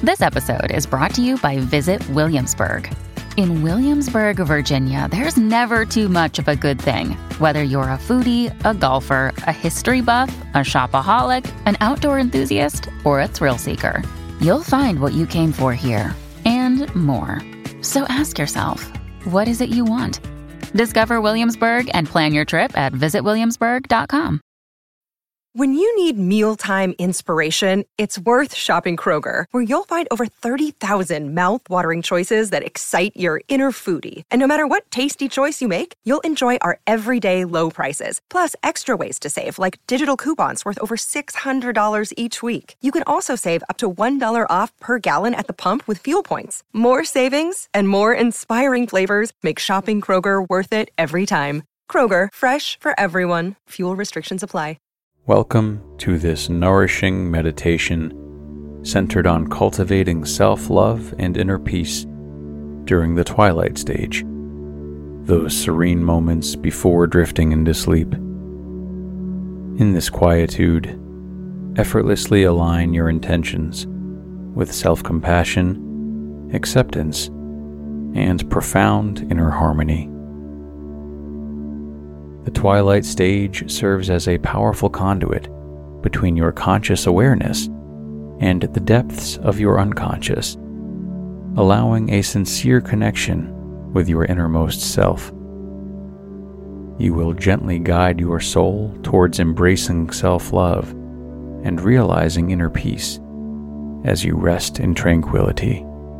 This episode is brought to you by Visit Williamsburg. In Williamsburg, Virginia, there's never too much of a good thing. Whether you're a foodie, a golfer, a history buff, a shopaholic, an outdoor enthusiast, or a thrill seeker, you'll find what you came for here and more. So ask yourself, what is it you want? Discover Williamsburg and plan your trip at visitwilliamsburg.com. When you need mealtime inspiration, it's worth shopping Kroger, where you'll find over 30,000 mouth-watering choices that excite your inner foodie. And no matter what tasty choice you make, you'll enjoy our everyday low prices, plus extra ways to save, like digital coupons worth over $600 each week. You can also save up to $1 off per gallon at the pump with fuel points. More savings and more inspiring flavors make shopping Kroger worth it every time. Kroger, fresh for everyone. Fuel restrictions apply. Welcome to this nourishing meditation centered on cultivating self-love and inner peace during the twilight stage, those serene moments before drifting into sleep. In this quietude, effortlessly align your intentions with self-compassion, acceptance, and profound inner harmony. The twilight stage serves as a powerful conduit between your conscious awareness and the depths of your unconscious, allowing a sincere connection with your innermost self. You will gently guide your soul towards embracing self-love and realizing inner peace as you rest in tranquility.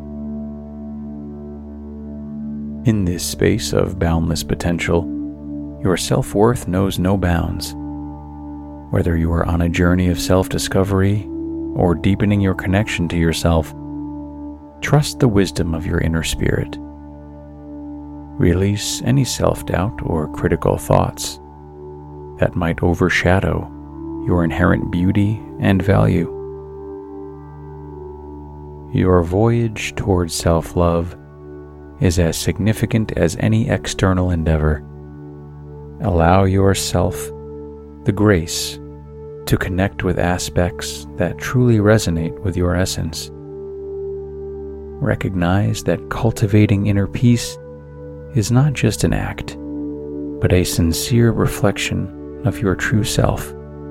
In this space of boundless potential, your self-worth knows no bounds. Whether you are on a journey of self-discovery or deepening your connection to yourself, trust the wisdom of your inner spirit. Release any self-doubt or critical thoughts that might overshadow your inherent beauty and value. Your voyage towards self-love is as significant as any external endeavor. Allow yourself the grace to connect with aspects that truly resonate with your essence. Recognize that cultivating inner peace is not just an act, but a sincere reflection of your true self.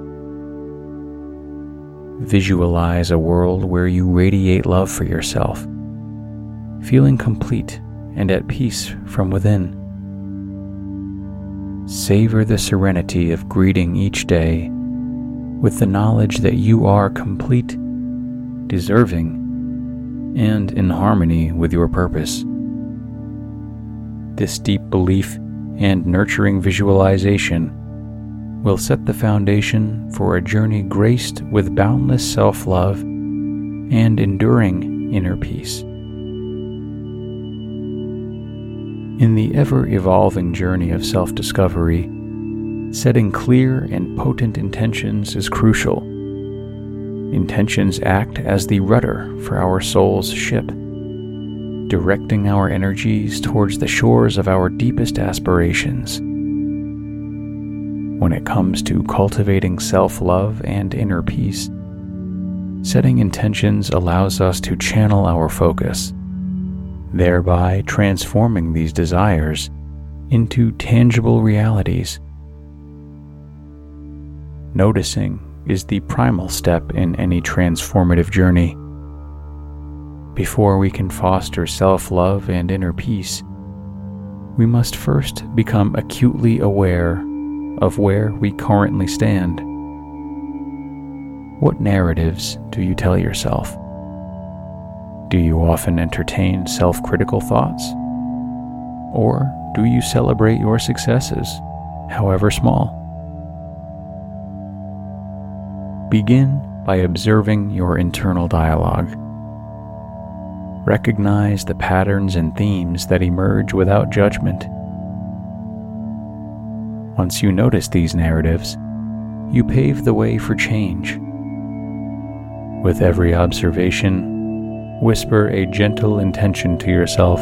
Visualize a world where you radiate love for yourself, feeling complete and at peace from within. Savor the serenity of greeting each day with the knowledge that you are complete, deserving, and in harmony with your purpose. This deep belief and nurturing visualization will set the foundation for a journey graced with boundless self-love and enduring inner peace. In the ever-evolving journey of self-discovery, setting clear and potent intentions is crucial. Intentions act as the rudder for our soul's ship, directing our energies towards the shores of our deepest aspirations. When it comes to cultivating self-love and inner peace, setting intentions allows us to channel our focus, thereby transforming these desires into tangible realities. Noticing is the primal step in any transformative journey. Before we can foster self-love and inner peace, we must first become acutely aware of where we currently stand. What narratives do you tell yourself? Do you often entertain self-critical thoughts? Or do you celebrate your successes, however small? Begin by observing your internal dialogue. Recognize the patterns and themes that emerge without judgment. Once you notice these narratives, you pave the way for change. With every observation, whisper a gentle intention to yourself.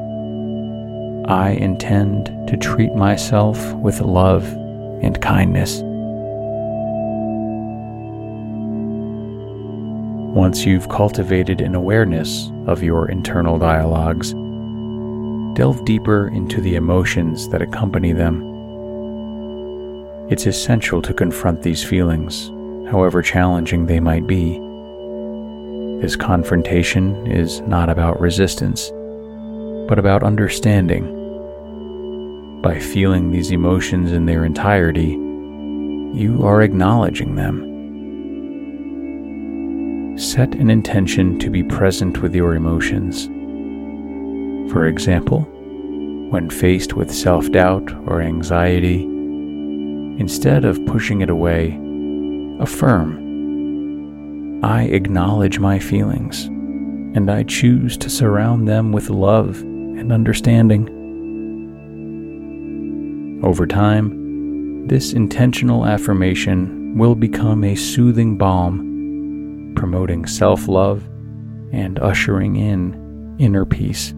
I intend to treat myself with love and kindness. Once you've cultivated an awareness of your internal dialogues, delve deeper into the emotions that accompany them. It's essential to confront these feelings, however challenging they might be. This confrontation is not about resistance, but about understanding. By feeling these emotions in their entirety, you are acknowledging them. Set an intention to be present with your emotions. For example, when faced with self-doubt or anxiety, instead of pushing it away, affirm, "I acknowledge my feelings, and I choose to surround them with love and understanding." Over time, this intentional affirmation will become a soothing balm, promoting self-love and ushering in inner peace.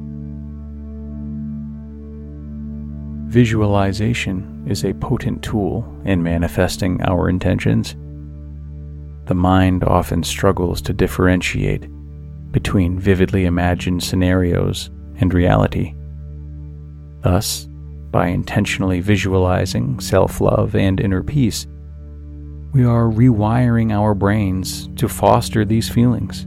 Visualization is a potent tool in manifesting our intentions. The mind often struggles to differentiate between vividly imagined scenarios and reality. Thus, by intentionally visualizing self-love and inner peace, we are rewiring our brains to foster these feelings.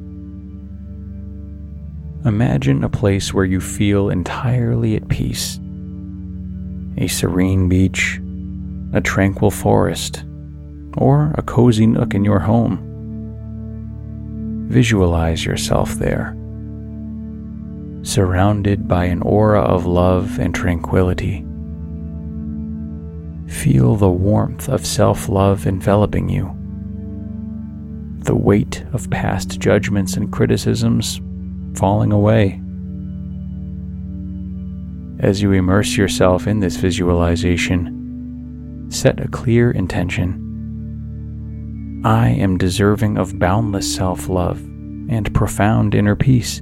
Imagine a place where you feel entirely at peace. A serene beach, a tranquil forest, or a cozy nook in your home. Visualize yourself there, surrounded by an aura of love and tranquility. Feel the warmth of self-love enveloping you, the weight of past judgments and criticisms falling away. As you immerse yourself in this visualization, set a clear intention. I am deserving of boundless self-love and profound inner peace.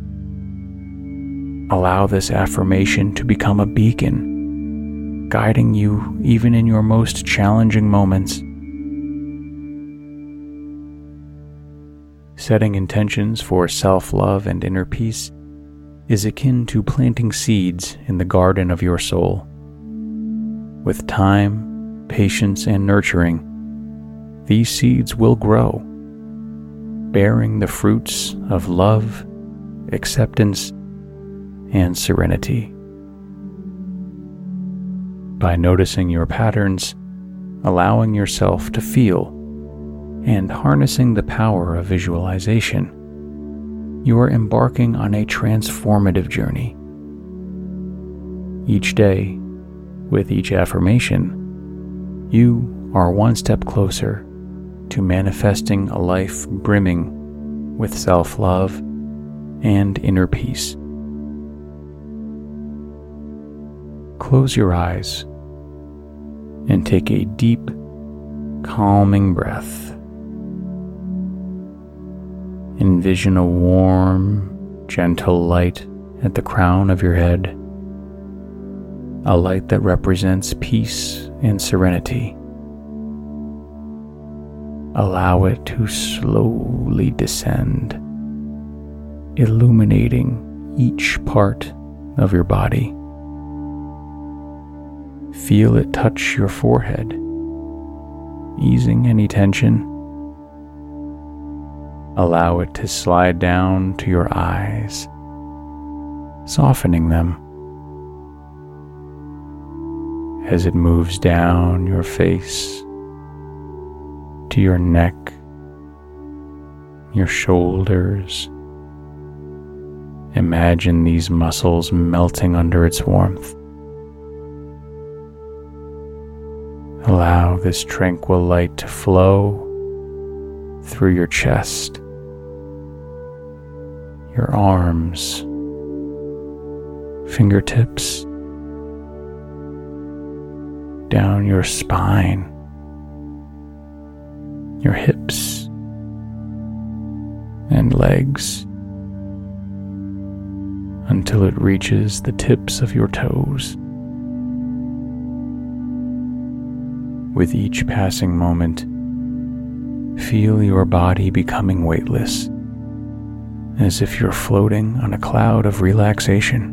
Allow this affirmation to become a beacon, guiding you even in your most challenging moments. Setting intentions for self-love and inner peace is akin to planting seeds in the garden of your soul. With time, patience, and nurturing, these seeds will grow, bearing the fruits of love, acceptance, and serenity. By noticing your patterns, allowing yourself to feel, and harnessing the power of visualization, you are embarking on a transformative journey. Each day, with each affirmation, you are one step closer to manifesting a life brimming with self-love and inner peace. Close your eyes and take a deep, calming breath. Envision a warm, gentle light at the crown of your head, a light that represents peace and serenity. Allow it to slowly descend, illuminating each part of your body. Feel it touch your forehead, easing any tension. Allow it to slide down to your eyes, softening them. As it moves down your face, to your neck, your shoulders, imagine these muscles melting under its warmth. Allow this tranquil light to flow through your chest, your arms, fingertips, down your spine, your hips and legs, until it reaches the tips of your toes. With each passing moment, Feel your body becoming weightless, as if you're floating on a cloud of relaxation.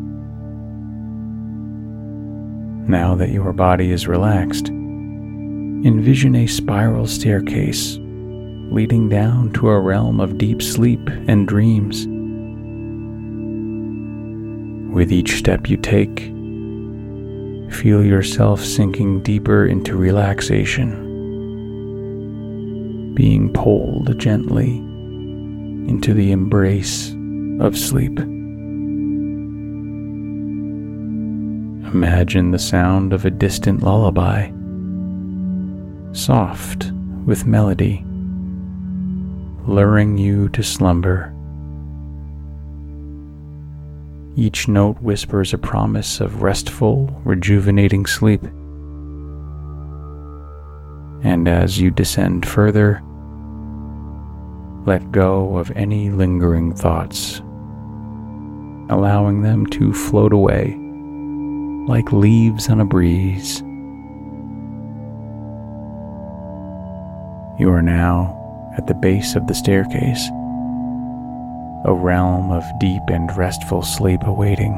Now that your body is relaxed, envision a spiral staircase leading down to a realm of deep sleep and dreams. With each step you take, feel yourself sinking deeper into relaxation, being pulled gently into the embrace of sleep. Imagine the sound of a distant lullaby, soft with melody, luring you to slumber. Each note whispers a promise of restful, rejuvenating sleep. And as you descend further, let go of any lingering thoughts, allowing them to float away like leaves on a breeze. You are now at the base of the staircase, a realm of deep and restful sleep awaiting.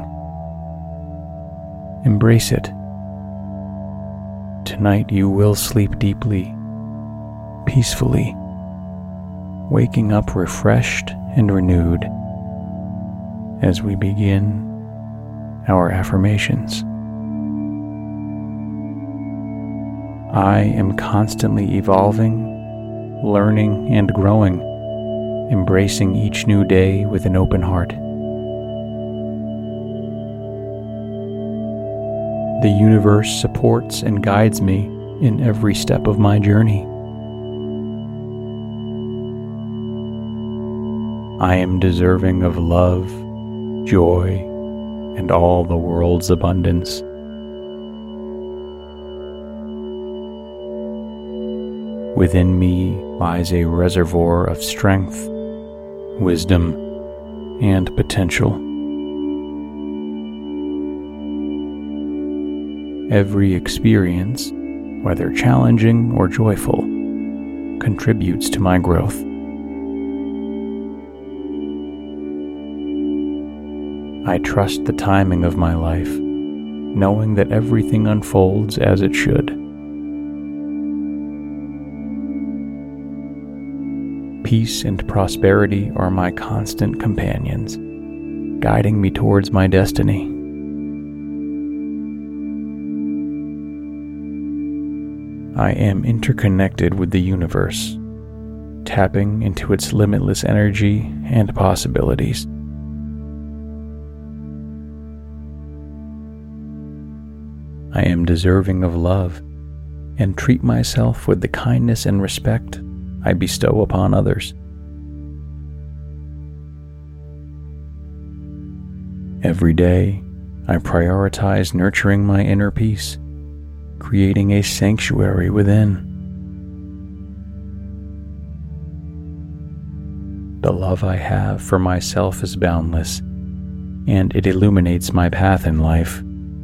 Embrace it. Tonight you will sleep deeply, peacefully, waking up refreshed and renewed as we begin our affirmations. I am constantly evolving, learning, and growing, embracing each new day with an open heart. The universe supports and guides me in every step of my journey. I am deserving of love, joy, and all the world's abundance. Within me lies a reservoir of strength, wisdom, and potential. Every experience, whether challenging or joyful, contributes to my growth. I trust the timing of my life, knowing that everything unfolds as it should. Peace and prosperity are my constant companions, guiding me towards my destiny. I am interconnected with the universe, tapping into its limitless energy and possibilities. I am deserving of love and treat myself with the kindness and respect I bestow upon others. Every day, I prioritize nurturing my inner peace, creating a sanctuary within. The love I have for myself is boundless, and it illuminates my path in life.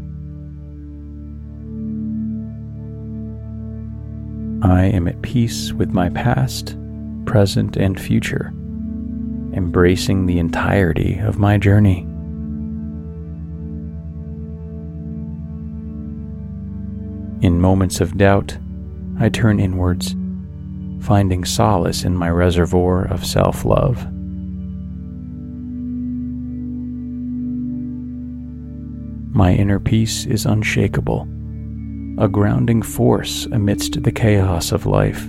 I am at peace with my past, present, and future, embracing the entirety of my journey. In moments of doubt, I turn inwards, finding solace in my reservoir of self-love. My inner peace is unshakable, a grounding force amidst the chaos of life.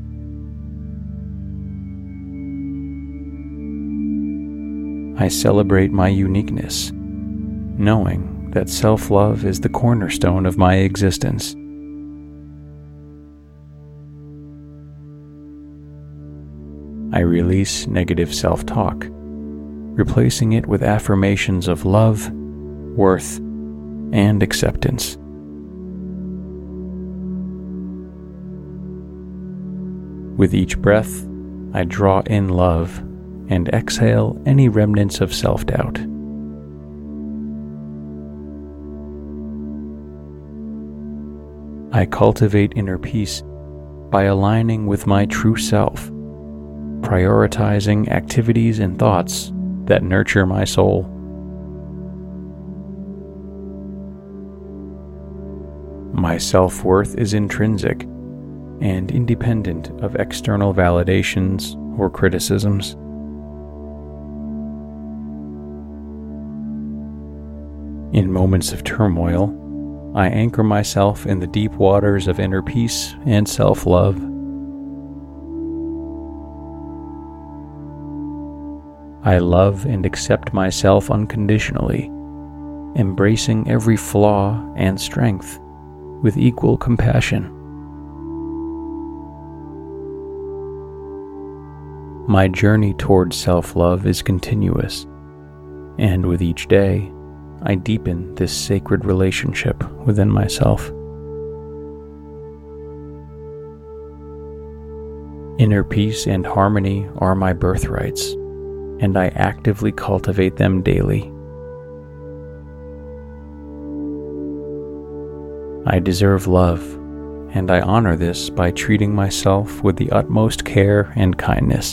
I celebrate my uniqueness, knowing that self-love is the cornerstone of my existence. I release negative self-talk, replacing it with affirmations of love, worth, and acceptance. With each breath, I draw in love and exhale any remnants of self-doubt. I cultivate inner peace by aligning with my true self, prioritizing activities and thoughts that nurture my soul. My self-worth is intrinsic and independent of external validations or criticisms. In moments of turmoil, I anchor myself in the deep waters of inner peace and self-love. I love and accept myself unconditionally, embracing every flaw and strength with equal compassion. My journey towards self-love is continuous, and with each day, I deepen this sacred relationship within myself. Inner peace and harmony are my birthrights, and I actively cultivate them daily. I deserve love, and I honor this by treating myself with the utmost care and kindness.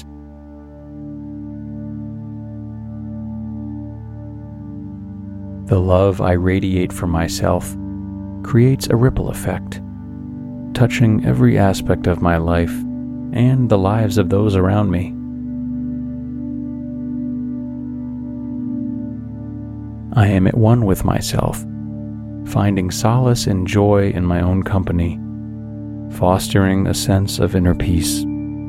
The love I radiate from myself creates a ripple effect, touching every aspect of my life and the lives of those around me. I am at one with myself, finding solace and joy in my own company, fostering a sense of inner peace.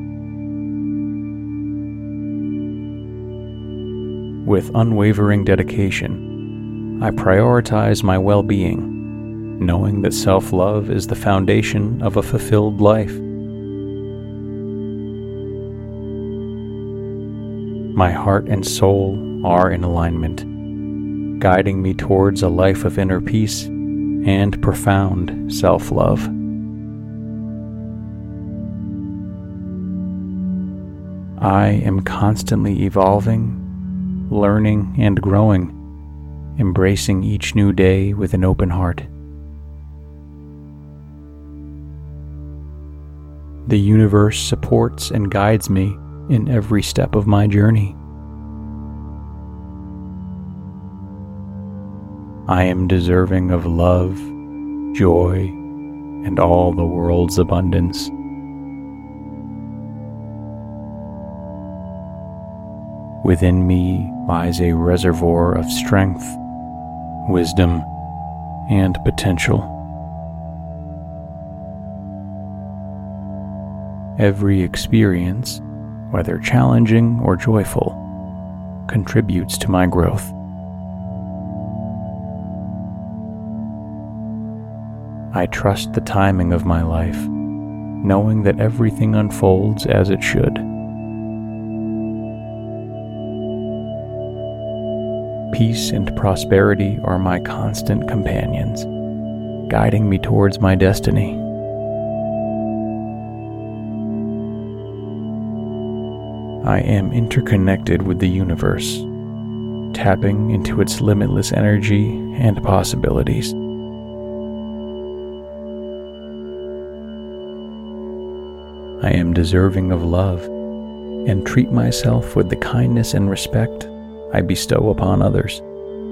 With unwavering dedication, I prioritize my well-being, knowing that self-love is the foundation of a fulfilled life. My heart and soul are in alignment, guiding me towards a life of inner peace and profound self-love. I am constantly evolving, learning, and growing, embracing each new day with an open heart. The universe supports and guides me in every step of my journey. I am deserving of love, joy, and all the world's abundance. Within me lies a reservoir of strength, wisdom, and potential. Every experience, whether challenging or joyful, contributes to my growth. I trust the timing of my life, knowing that everything unfolds as it should. Peace and prosperity are my constant companions, guiding me towards my destiny. I am interconnected with the universe, tapping into its limitless energy and possibilities. I am deserving of love and treat myself with the kindness and respect I bestow upon others.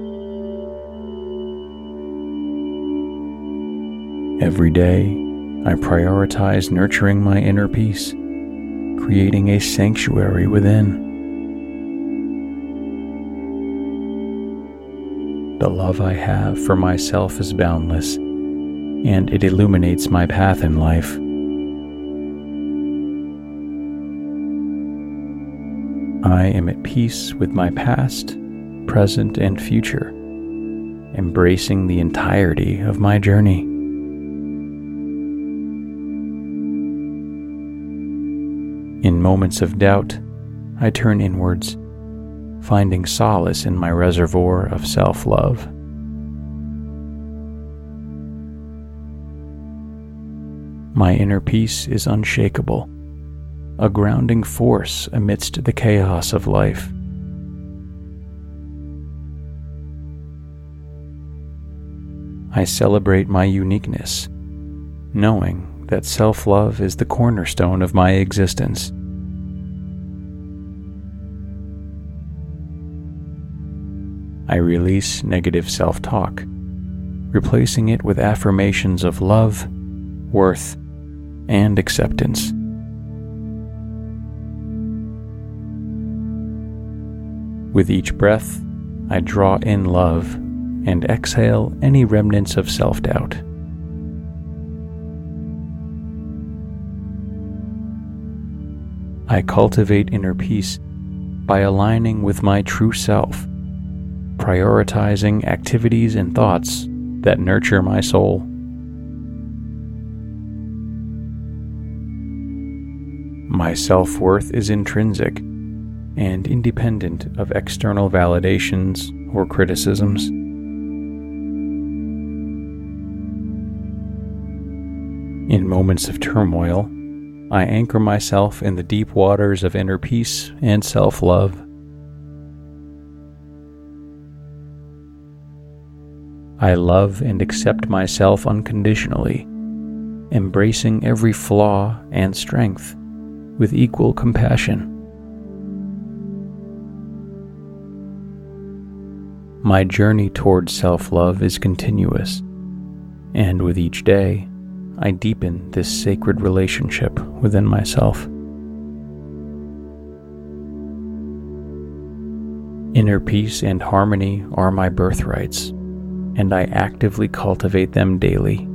Every day, I prioritize nurturing my inner peace, creating a sanctuary within. The love I have for myself is boundless, and it illuminates my path in life. I am at peace with my past, present, and future, embracing the entirety of my journey. In moments of doubt, I turn inwards, finding solace in my reservoir of self-love. My inner peace is unshakable, a grounding force amidst the chaos of life. I celebrate my uniqueness, knowing that self-love is the cornerstone of my existence. I release negative self-talk, replacing it with affirmations of love, worth, and acceptance. With each breath, I draw in love and exhale any remnants of self-doubt. I cultivate inner peace by aligning with my true self, prioritizing activities and thoughts that nurture my soul. My self-worth is intrinsic and independent of external validations or criticisms. In moments of turmoil, I anchor myself in the deep waters of inner peace and self-love. I love and accept myself unconditionally, embracing every flaw and strength with equal compassion. My journey towards self-love is continuous, and with each day, I deepen this sacred relationship within myself. Inner peace and harmony are my birthrights, and I actively cultivate them daily.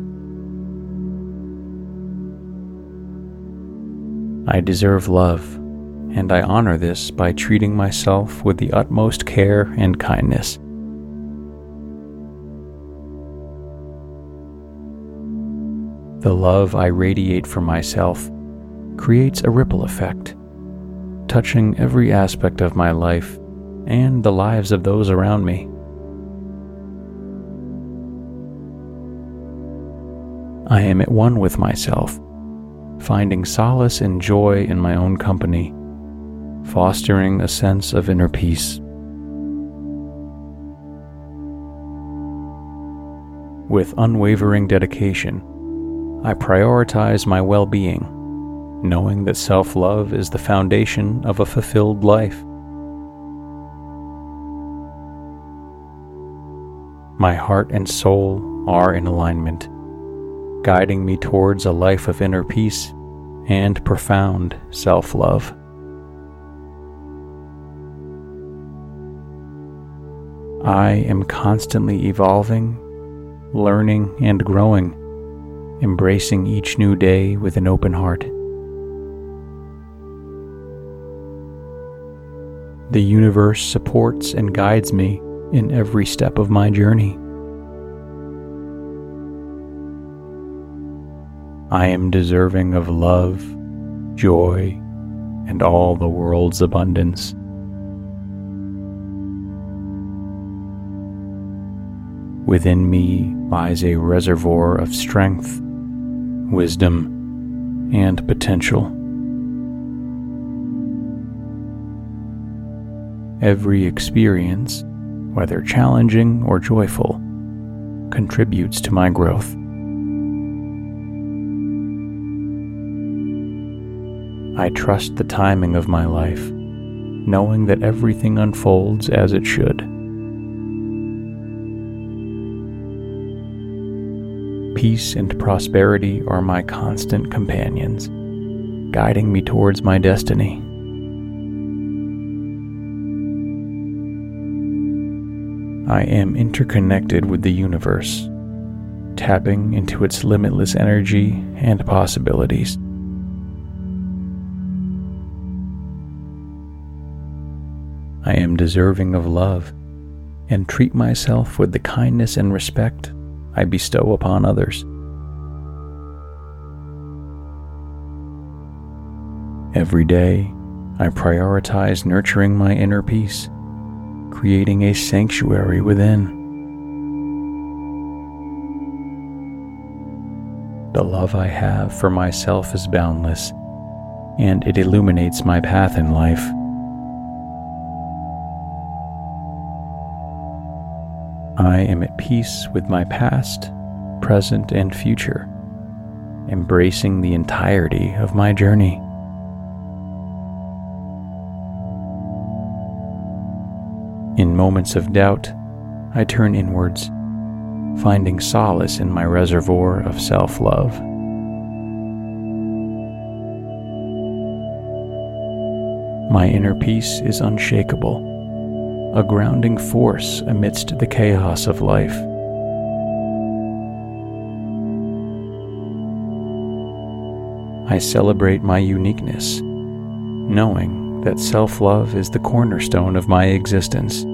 I deserve love, and I honor this by treating myself with the utmost care and kindness. The love I radiate for myself creates a ripple effect, touching every aspect of my life and the lives of those around me. I am at one with myself, finding solace and joy in my own company, fostering a sense of inner peace. With unwavering dedication, I prioritize my well-being, knowing that self-love is the foundation of a fulfilled life. My heart and soul are in alignment, guiding me towards a life of inner peace and profound self-love. I am constantly evolving, learning, and growing, embracing each new day with an open heart. The universe supports and guides me in every step of my journey. I am deserving of love, joy, and all the world's abundance. Within me lies a reservoir of strength, wisdom, and potential. Every experience, whether challenging or joyful, contributes to my growth. I trust the timing of my life, knowing that everything unfolds as it should. Peace and prosperity are my constant companions, guiding me towards my destiny. I am interconnected with the universe, tapping into its limitless energy and possibilities. I am deserving of love and treat myself with the kindness and respect I bestow upon others. Every day, I prioritize nurturing my inner peace, creating a sanctuary within. The love I have for myself is boundless, and it illuminates my path in life. I am at peace with my past, present, and future, embracing the entirety of my journey. In moments of doubt, I turn inwards, finding solace in my reservoir of self-love. My inner peace is unshakable, a grounding force amidst the chaos of life. I celebrate my uniqueness, knowing that self-love is the cornerstone of my existence.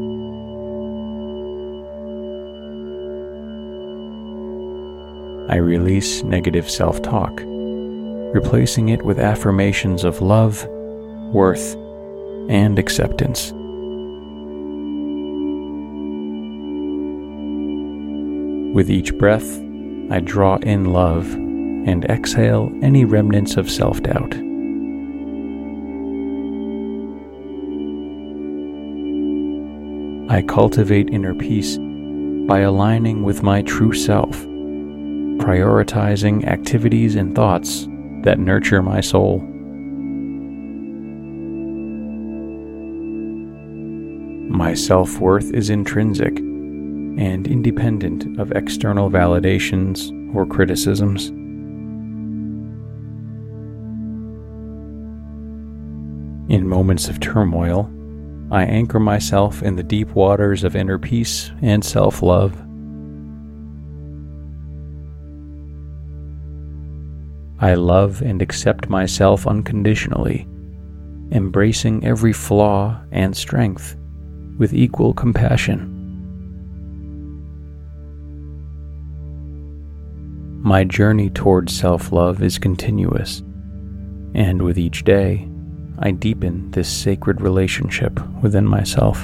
I release negative self-talk, replacing it with affirmations of love, worth, and acceptance. With each breath, I draw in love and exhale any remnants of self-doubt. I cultivate inner peace by aligning with my true self, prioritizing activities and thoughts that nurture my soul. My self-worth is intrinsic and independent of external validations or criticisms. In moments of turmoil, I anchor myself in the deep waters of inner peace and self-love. I love and accept myself unconditionally, embracing every flaw and strength with equal compassion. My journey towards self-love is continuous, and with each day, I deepen this sacred relationship within myself.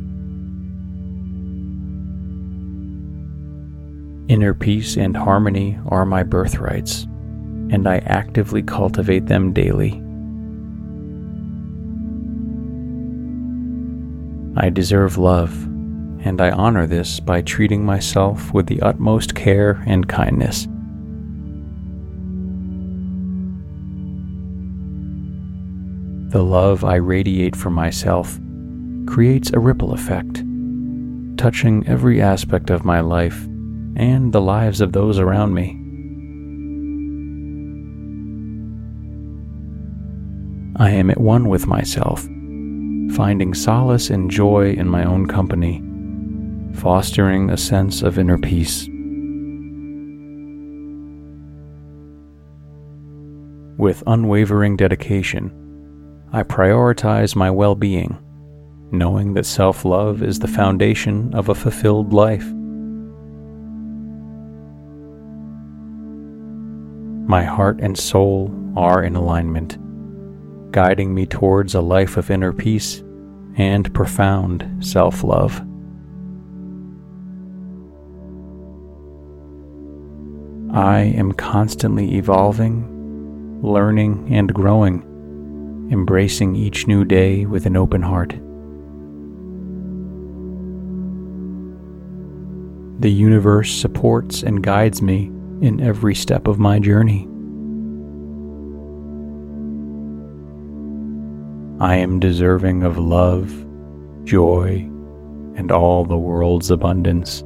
Inner peace and harmony are my birthrights, and I actively cultivate them daily. I deserve love, and I honor this by treating myself with the utmost care and kindness. The love I radiate from myself creates a ripple effect, touching every aspect of my life and the lives of those around me. I am at one with myself, finding solace and joy in my own company, fostering a sense of inner peace. With unwavering dedication, I prioritize my well-being, knowing that self-love is the foundation of a fulfilled life. My heart and soul are in alignment, guiding me towards a life of inner peace and profound self-love. I am constantly evolving, learning, and growing, embracing each new day with an open heart. The universe supports and guides me in every step of my journey. I am deserving of love, joy, and all the world's abundance.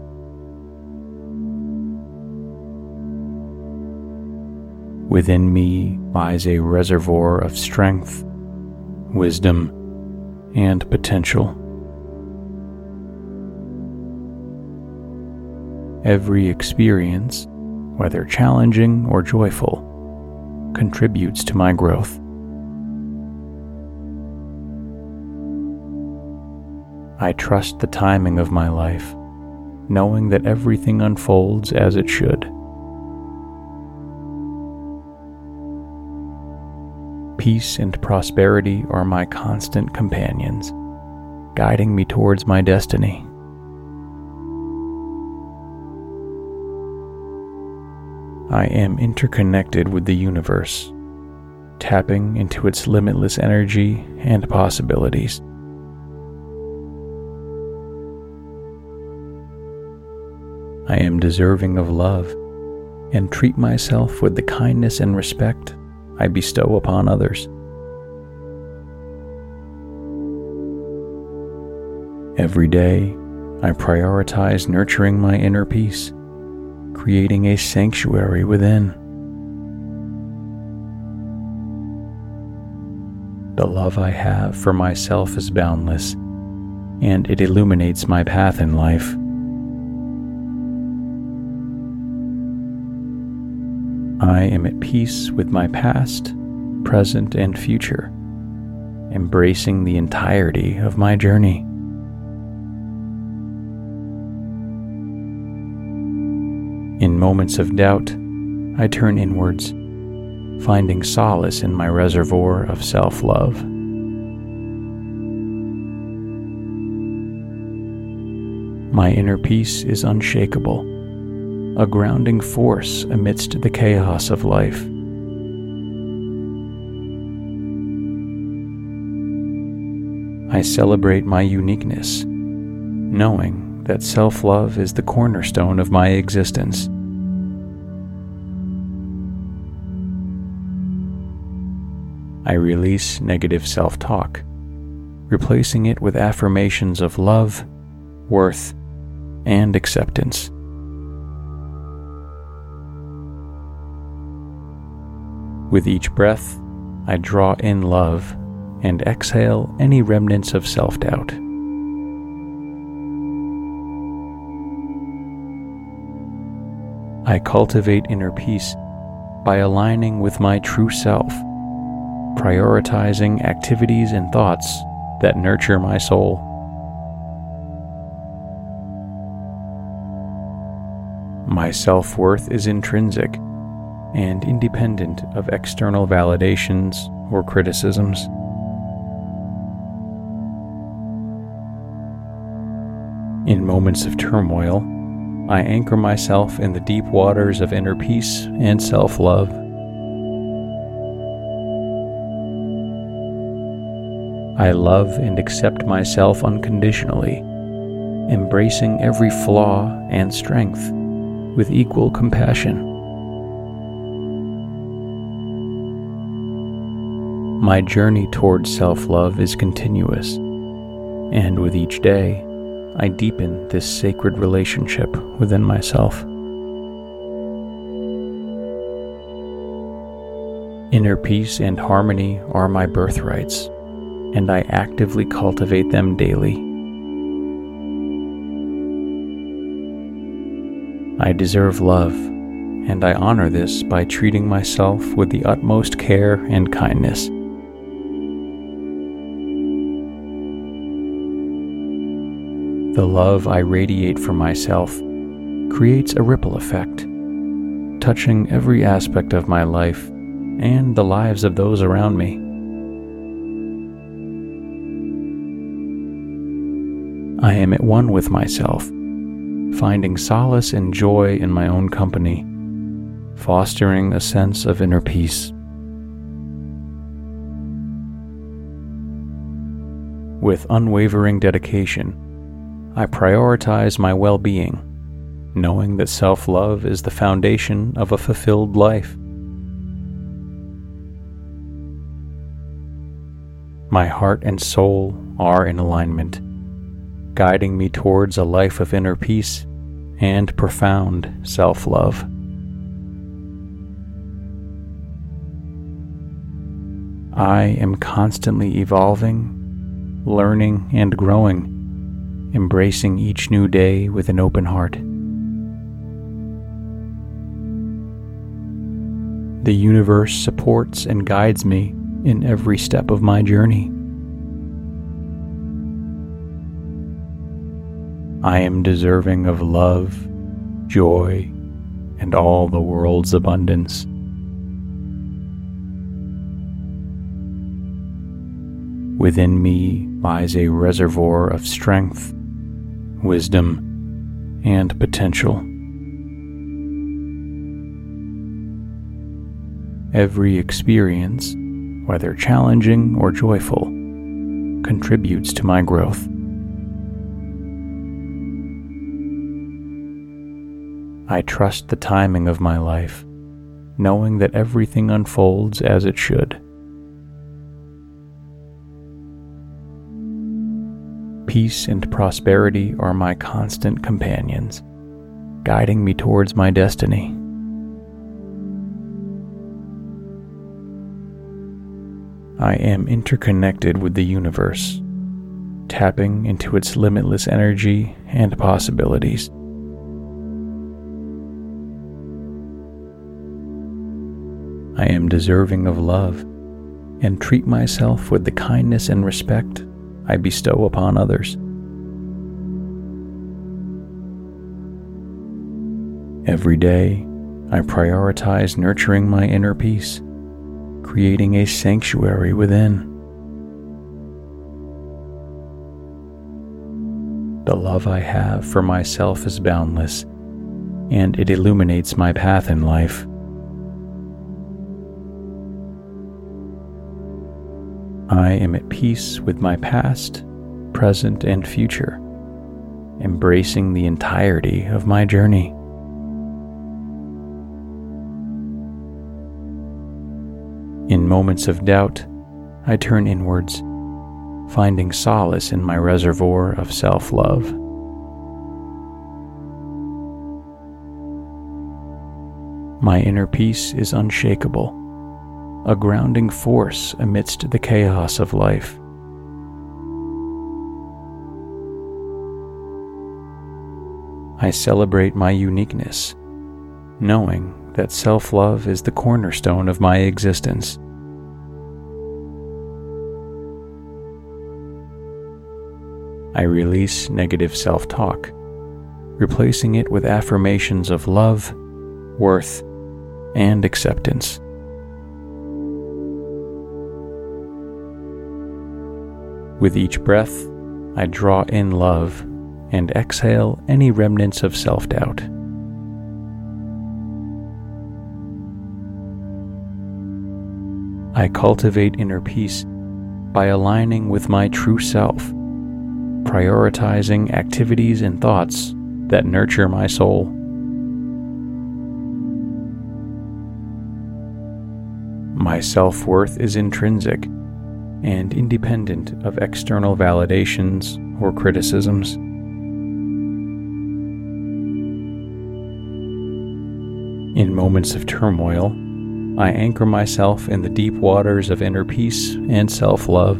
Within me lies a reservoir of strength, wisdom, and potential. Every experience, whether challenging or joyful, contributes to my growth. I trust the timing of my life, knowing that everything unfolds as it should. Peace and prosperity are my constant companions, guiding me towards my destiny. I am interconnected with the universe, tapping into its limitless energy and possibilities. I am deserving of love, and treat myself with the kindness and respect I bestow upon others. Every day, I prioritize nurturing my inner peace, creating a sanctuary within. The love I have for myself is boundless, and it illuminates my path in life. I am at peace with my past, present, and future, embracing the entirety of my journey. In moments of doubt, I turn inwards, finding solace in my reservoir of self-love. My inner peace is unshakable, a grounding force amidst the chaos of life. I celebrate my uniqueness, knowing that self-love is the cornerstone of my existence. I release negative self-talk, replacing it with affirmations of love, worth, and acceptance. With each breath, I draw in love and exhale any remnants of self-doubt. I cultivate inner peace by aligning with my true self, prioritizing activities and thoughts that nurture my soul. My self-worth is intrinsic and independent of external validations or criticisms. In moments of turmoil, I anchor myself in the deep waters of inner peace and self-love. I love and accept myself unconditionally, embracing every flaw and strength with equal compassion. My journey towards self-love is continuous, and with each day, I deepen this sacred relationship within myself. Inner peace and harmony are my birthrights, and I actively cultivate them daily. I deserve love, and I honor this by treating myself with the utmost care and kindness. The love I radiate from myself creates a ripple effect, touching every aspect of my life and the lives of those around me. I am at one with myself, finding solace and joy in my own company, fostering a sense of inner peace. With unwavering dedication, I prioritize my well-being, knowing that self-love is the foundation of a fulfilled life. My heart and soul are in alignment, guiding me towards a life of inner peace and profound self-love. I am constantly evolving, learning, and growing, embracing each new day with an open heart. The universe supports and guides me in every step of my journey. I am deserving of love, joy, and all the world's abundance. Within me lies a reservoir of strength, wisdom, and potential. Every experience, whether challenging or joyful, contributes to my growth. I trust the timing of my life, knowing that everything unfolds as it should. Peace and prosperity are my constant companions, guiding me towards my destiny. I am interconnected with the universe, tapping into its limitless energy and possibilities. I am deserving of love and treat myself with the kindness and respect I bestow upon others. Every day, I prioritize nurturing my inner peace, creating a sanctuary within. The love I have for myself is boundless, and it illuminates my path in life. I am at peace with my past, present, and future, embracing the entirety of my journey. In moments of doubt, I turn inwards, finding solace in my reservoir of self-love. My inner peace is unshakable, a grounding force amidst the chaos of life. I celebrate my uniqueness, knowing that self-love is the cornerstone of my existence. I release negative self-talk, replacing it with affirmations of love, worth, and acceptance. With each breath, I draw in love and exhale any remnants of self-doubt. I cultivate inner peace by aligning with my true self, prioritizing activities and thoughts that nurture my soul. My self-worth is intrinsic and independent of external validations or criticisms. In moments of turmoil, I anchor myself in the deep waters of inner peace and self-love.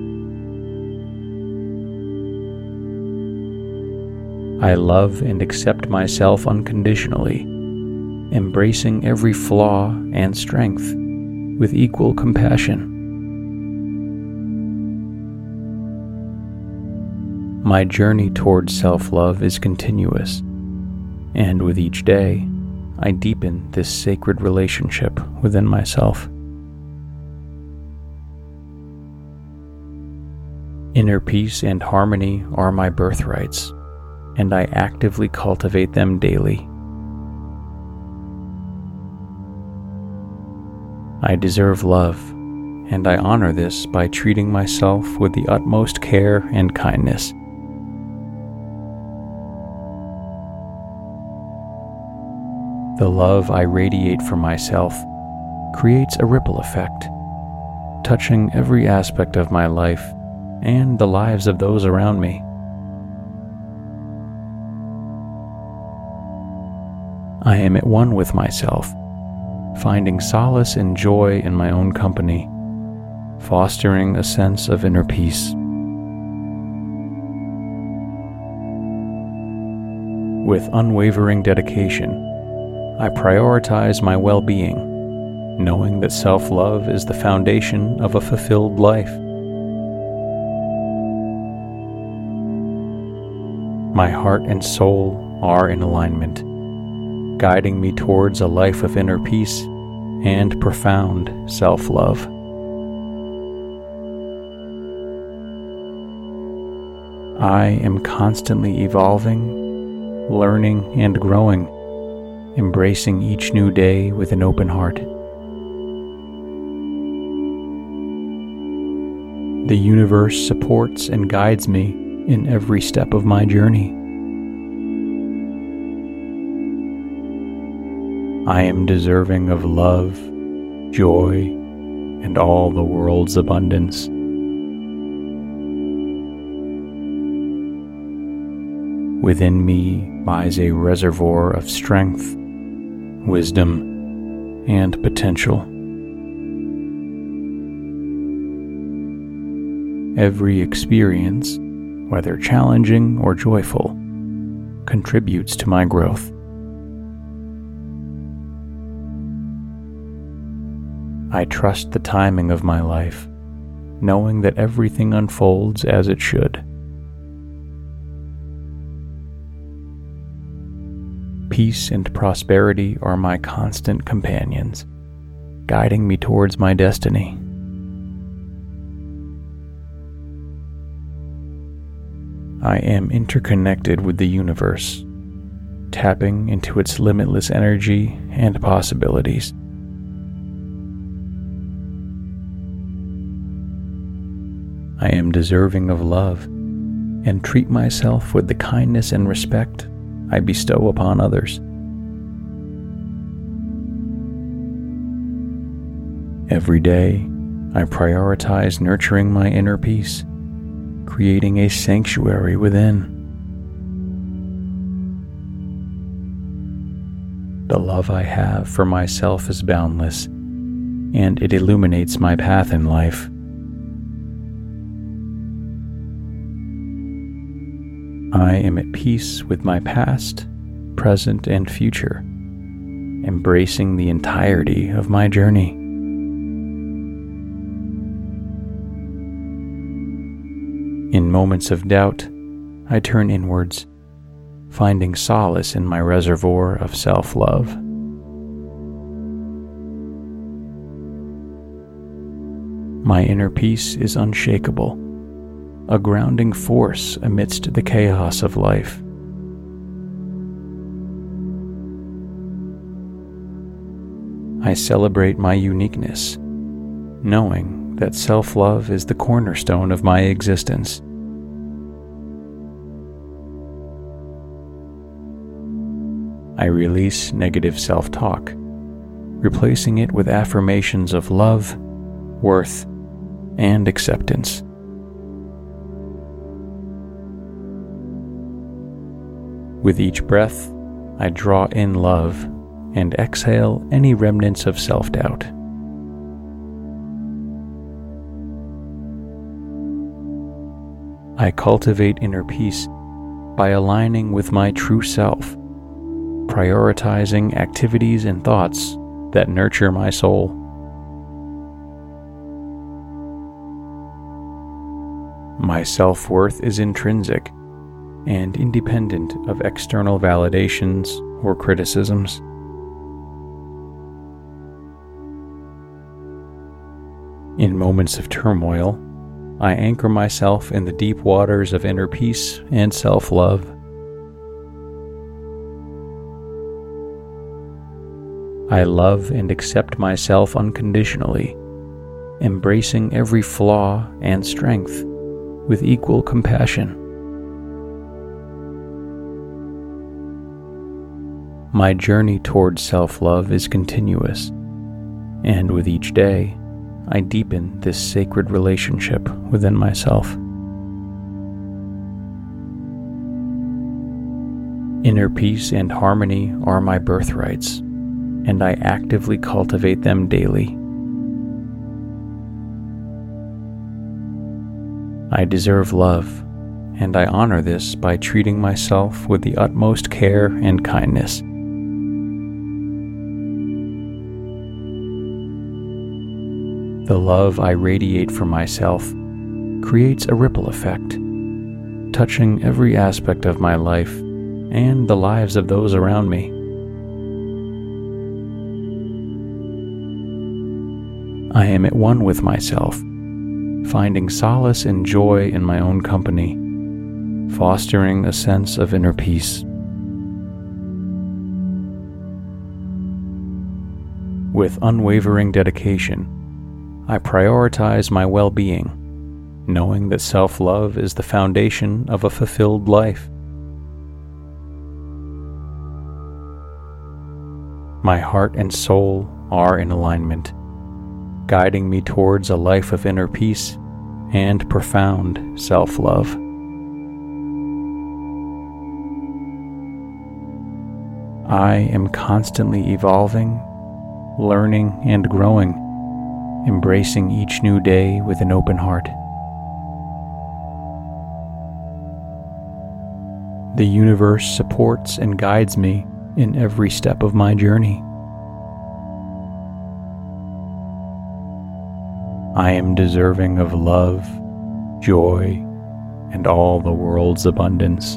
I love and accept myself unconditionally, embracing every flaw and strength with equal compassion. My journey towards self-love is continuous, and with each day, I deepen this sacred relationship within myself. Inner peace and harmony are my birthrights, and I actively cultivate them daily. I deserve love, and I honor this by treating myself with the utmost care and kindness. The love I radiate from myself creates a ripple effect, touching every aspect of my life and the lives of those around me. I am at one with myself, finding solace and joy in my own company, fostering a sense of inner peace. With unwavering dedication, I prioritize my well-being, knowing that self-love is the foundation of a fulfilled life. My heart and soul are in alignment, guiding me towards a life of inner peace and profound self-love. I am constantly evolving, learning, and growing, embracing each new day with an open heart. The universe supports and guides me in every step of my journey. I am deserving of love, joy, and all the world's abundance. Within me lies a reservoir of strength, wisdom, and potential. Every experience, whether challenging or joyful, contributes to my growth. I trust the timing of my life, knowing that everything unfolds as it should. Peace and prosperity are my constant companions, guiding me towards my destiny. I am interconnected with the universe, tapping into its limitless energy and possibilities. I am deserving of love and treat myself with the kindness and respect I bestow upon others. Every day, I prioritize nurturing my inner peace, creating a sanctuary within. The love I have for myself is boundless, and it illuminates my path in life. I am at peace with my past, present, and future, embracing the entirety of my journey. In moments of doubt, I turn inwards, finding solace in my reservoir of self-love. My inner peace is unshakable, a grounding force amidst the chaos of life. I celebrate my uniqueness, knowing that self-love is the cornerstone of my existence. I release negative self-talk, replacing it with affirmations of love, worth, and acceptance. With each breath, I draw in love and exhale any remnants of self-doubt. I cultivate inner peace by aligning with my true self, prioritizing activities and thoughts that nurture my soul. My self-worth is intrinsic and independent of external validations or criticisms. In moments of turmoil, I anchor myself in the deep waters of inner peace and self-love. I love and accept myself unconditionally, embracing every flaw and strength with equal compassion. My journey towards self-love is continuous, and with each day, I deepen this sacred relationship within myself. Inner peace and harmony are my birthrights, and I actively cultivate them daily. I deserve love, and I honor this by treating myself with the utmost care and kindness. The love I radiate for myself creates a ripple effect, touching every aspect of my life and the lives of those around me. I am at one with myself, finding solace and joy in my own company, fostering a sense of inner peace. With unwavering dedication, I prioritize my well-being, knowing that self-love is the foundation of a fulfilled life. My heart and soul are in alignment, guiding me towards a life of inner peace and profound self-love. I am constantly evolving, learning, and growing, embracing each new day with an open heart. The universe supports and guides me in every step of my journey. I am deserving of love, joy, and all the world's abundance.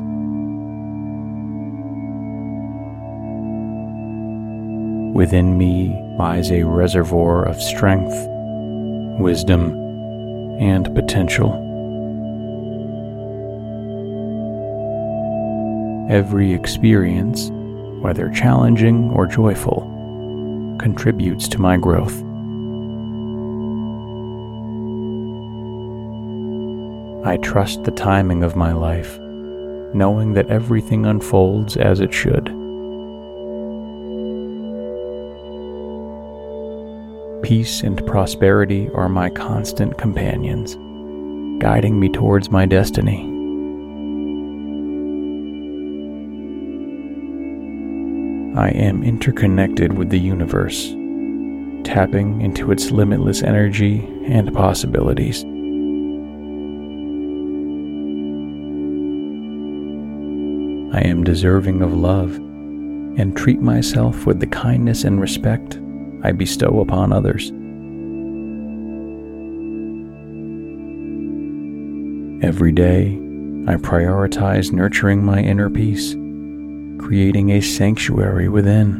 Within me lies a reservoir of strength, wisdom, and potential. Every experience, whether challenging or joyful, contributes to my growth. I trust the timing of my life, knowing that everything unfolds as it should. Peace and prosperity are my constant companions, guiding me towards my destiny. I am interconnected with the universe, tapping into its limitless energy and possibilities. I am deserving of love and treat myself with the kindness and respect I bestow upon others. Every day, I prioritize nurturing my inner peace, creating a sanctuary within.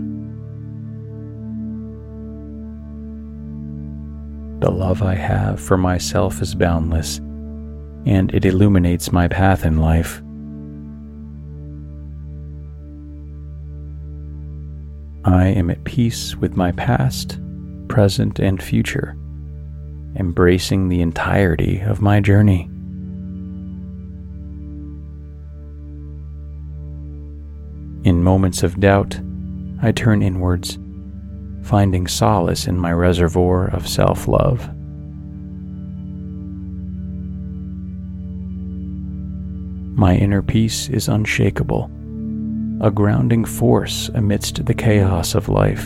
The love I have for myself is boundless, and it illuminates my path in life. I am at peace with my past, present, and future, embracing the entirety of my journey. In moments of doubt, I turn inwards, finding solace in my reservoir of self-love. My inner peace is unshakable, a grounding force amidst the chaos of life.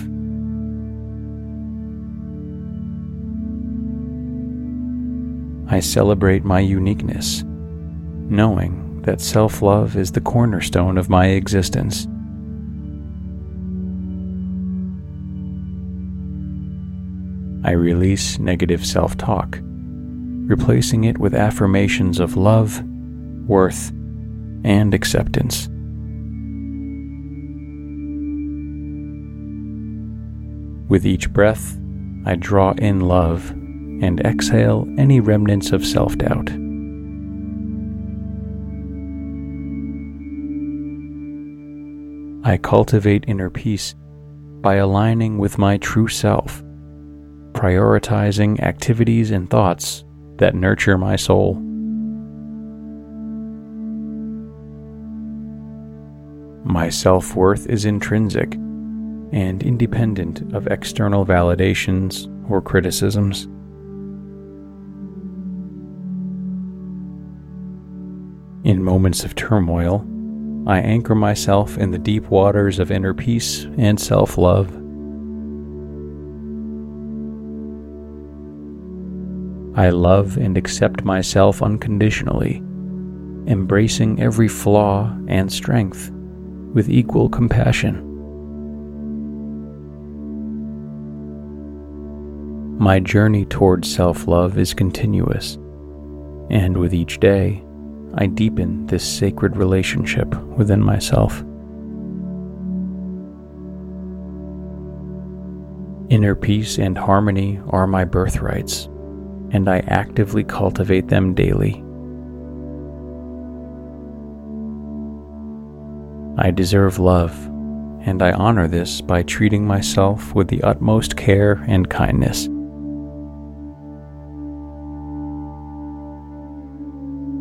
I celebrate my uniqueness, knowing that self-love is the cornerstone of my existence. I release negative self-talk, replacing it with affirmations of love, worth, and acceptance. With each breath, I draw in love and exhale any remnants of self-doubt. I cultivate inner peace by aligning with my true self, prioritizing activities and thoughts that nurture my soul. My self-worth is intrinsic and independent of external validations or criticisms. In moments of turmoil, I anchor myself in the deep waters of inner peace and self-love. I love and accept myself unconditionally, embracing every flaw and strength with equal compassion. My journey towards self-love is continuous, and with each day, I deepen this sacred relationship within myself. Inner peace and harmony are my birthrights, and I actively cultivate them daily. I deserve love, and I honor this by treating myself with the utmost care and kindness.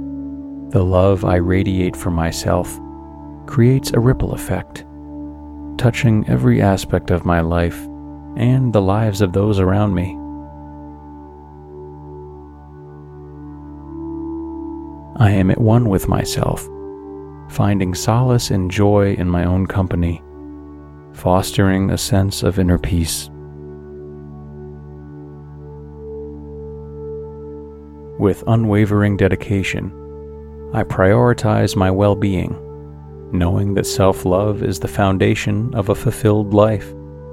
The love I radiate for myself creates a ripple effect, touching every aspect of my life and the lives of those around me. I am at one with myself, finding solace and joy in my own company, fostering a sense of inner peace. With unwavering dedication, I prioritize my well-being, knowing that self-love is the foundation of a fulfilled life.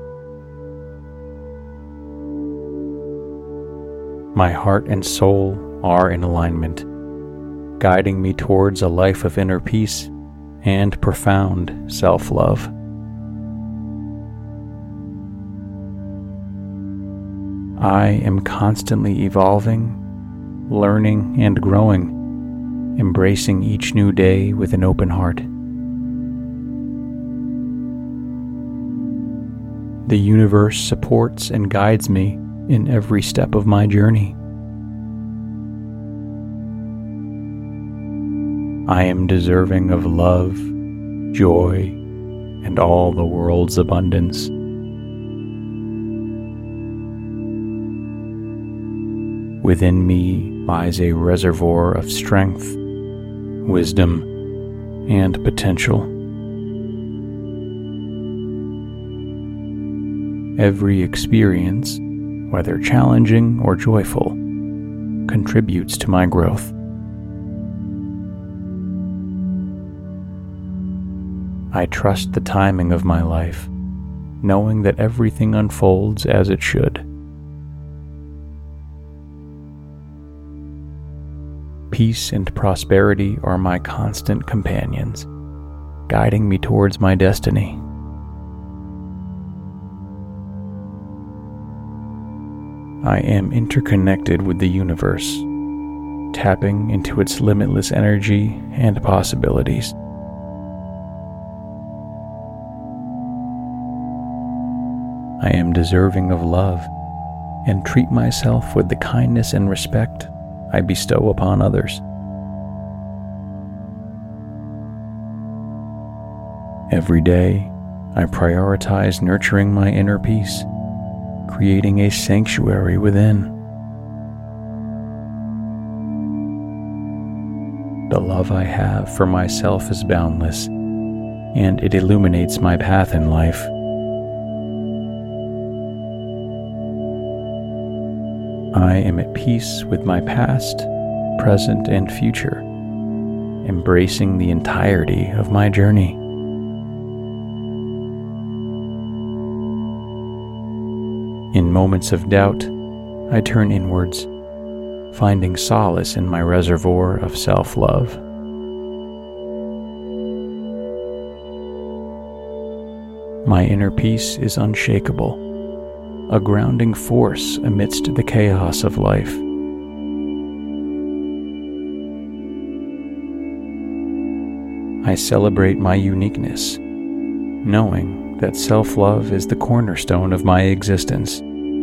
My heart and soul are in alignment, guiding me towards a life of inner peace and profound self-love. I am constantly evolving, learning and growing, embracing each new day with an open heart. The universe supports and guides me in every step of my journey. I am deserving of love, joy, and all the world's abundance. Within me lies a reservoir of strength, wisdom, and potential. Every experience, whether challenging or joyful, contributes to my growth. I trust the timing of my life, knowing that everything unfolds as it should. Peace and prosperity are my constant companions, guiding me towards my destiny. I am interconnected with the universe, tapping into its limitless energy and possibilities. I am deserving of love and treat myself with the kindness and respect I bestow upon others. Every day, I prioritize nurturing my inner peace, creating a sanctuary within. The love I have for myself is boundless, and it illuminates my path in life. I am at peace with my past, present, and future, embracing the entirety of my journey. In moments of doubt, I turn inwards, finding solace in my reservoir of self-love. My inner peace is unshakable, a grounding force amidst the chaos of life. I celebrate my uniqueness, knowing that self-love is the cornerstone of my existence.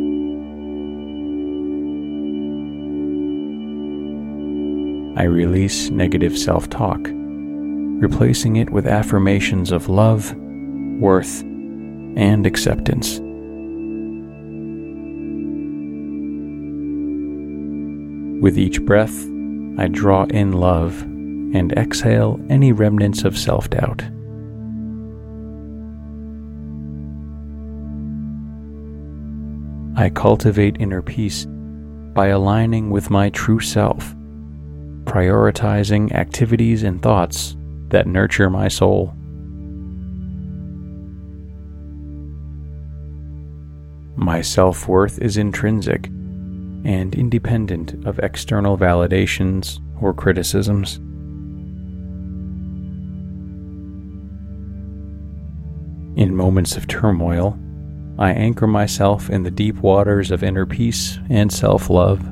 I release negative self-talk, replacing it with affirmations of love, worth, and acceptance. With each breath, I draw in love and exhale any remnants of self-doubt. I cultivate inner peace by aligning with my true self, prioritizing activities and thoughts that nurture my soul. My self-worth is intrinsic and independent of external validations or criticisms. In moments of turmoil, I anchor myself in the deep waters of inner peace and self-love.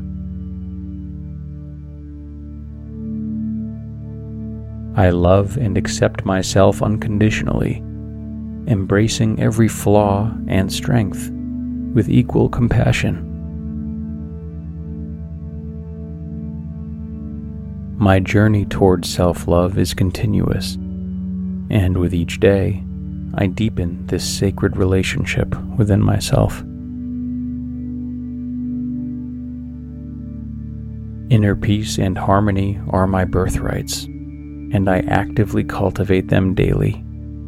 I love and accept myself unconditionally, embracing every flaw and strength with equal compassion. My journey towards self-love is continuous, and with each day, I deepen this sacred relationship within myself. Inner peace and harmony are my birthrights, and I actively cultivate them daily.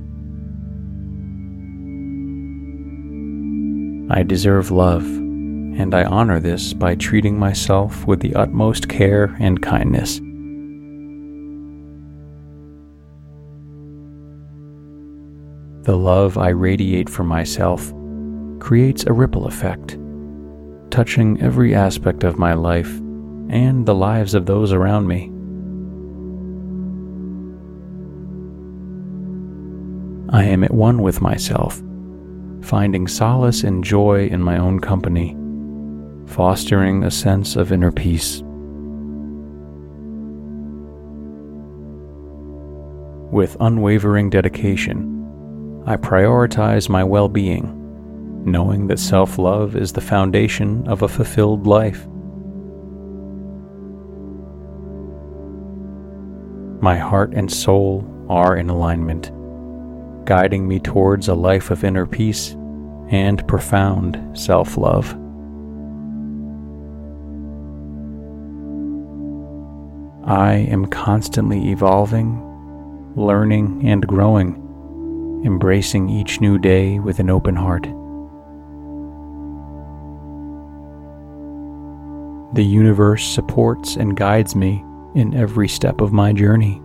I deserve love, and I honor this by treating myself with the utmost care and kindness. The love I radiate from myself creates a ripple effect, touching every aspect of my life and the lives of those around me. I am at one with myself, finding solace and joy in my own company, fostering a sense of inner peace. With unwavering dedication, I prioritize my well-being, knowing that self-love is the foundation of a fulfilled life. My heart and soul are in alignment, guiding me towards a life of inner peace and profound self-love. I am constantly evolving, learning, and growing, embracing each new day with an open heart. The universe supports and guides me in every step of my journey.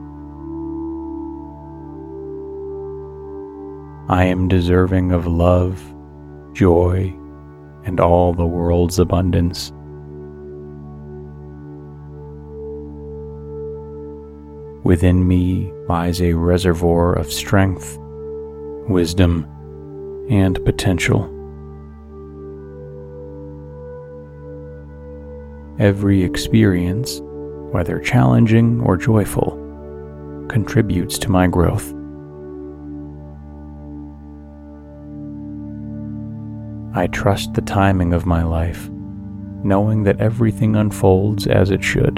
I am deserving of love, joy, and all the world's abundance. Within me lies a reservoir of strength, wisdom, and potential. Every experience, whether challenging or joyful, contributes to my growth. I trust the timing of my life, knowing that everything unfolds as it should.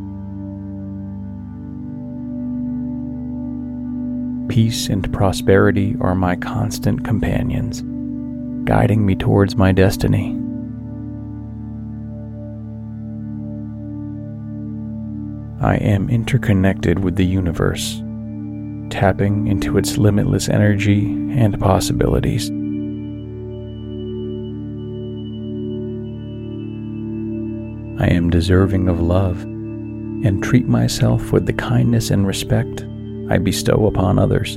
Peace and prosperity are my constant companions, guiding me towards my destiny. I am interconnected with the universe, tapping into its limitless energy and possibilities. I am deserving of love and treat myself with the kindness and respect I bestow upon others.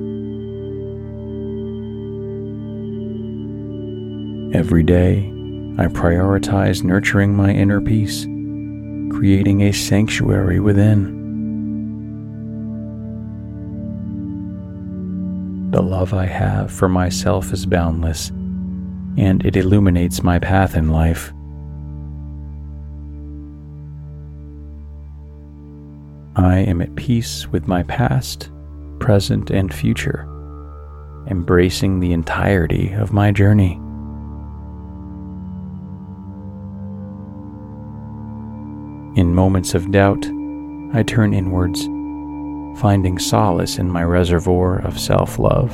Every day, I prioritize nurturing my inner peace, creating a sanctuary within. The love I have for myself is boundless, and it illuminates my path in life. I am at peace with my past, present, and future, embracing the entirety of my journey. In moments of doubt, I turn inwards, finding solace in my reservoir of self-love.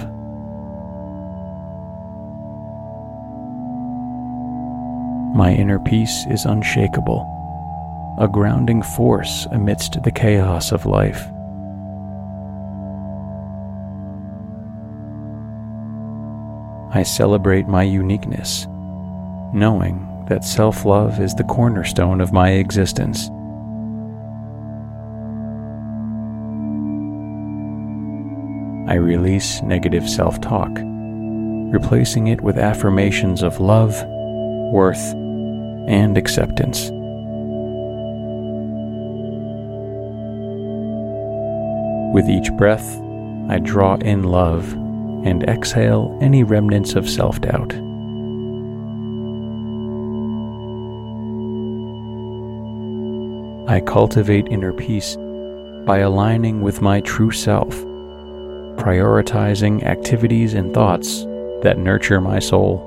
My inner peace is unshakable, a grounding force amidst the chaos of life. I celebrate my uniqueness, knowing that self-love is the cornerstone of my existence. I release negative self-talk, replacing it with affirmations of love, worth, and acceptance. With each breath, I draw in love and exhale any remnants of self-doubt. I cultivate inner peace by aligning with my true self, prioritizing activities and thoughts that nurture my soul.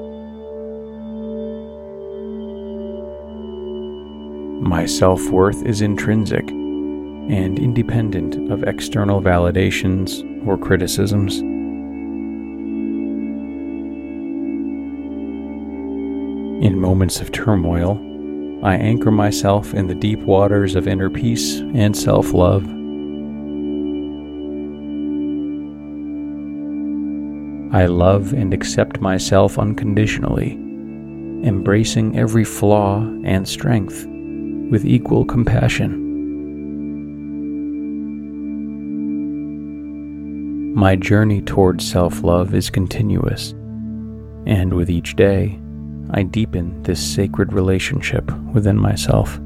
My self-worth is intrinsic and independent of external validations or criticisms. In moments of turmoil, I anchor myself in the deep waters of inner peace and self-love. I love and accept myself unconditionally, embracing every flaw and strength with equal compassion. My journey towards self-love is continuous, and with each day, I deepen this sacred relationship within myself.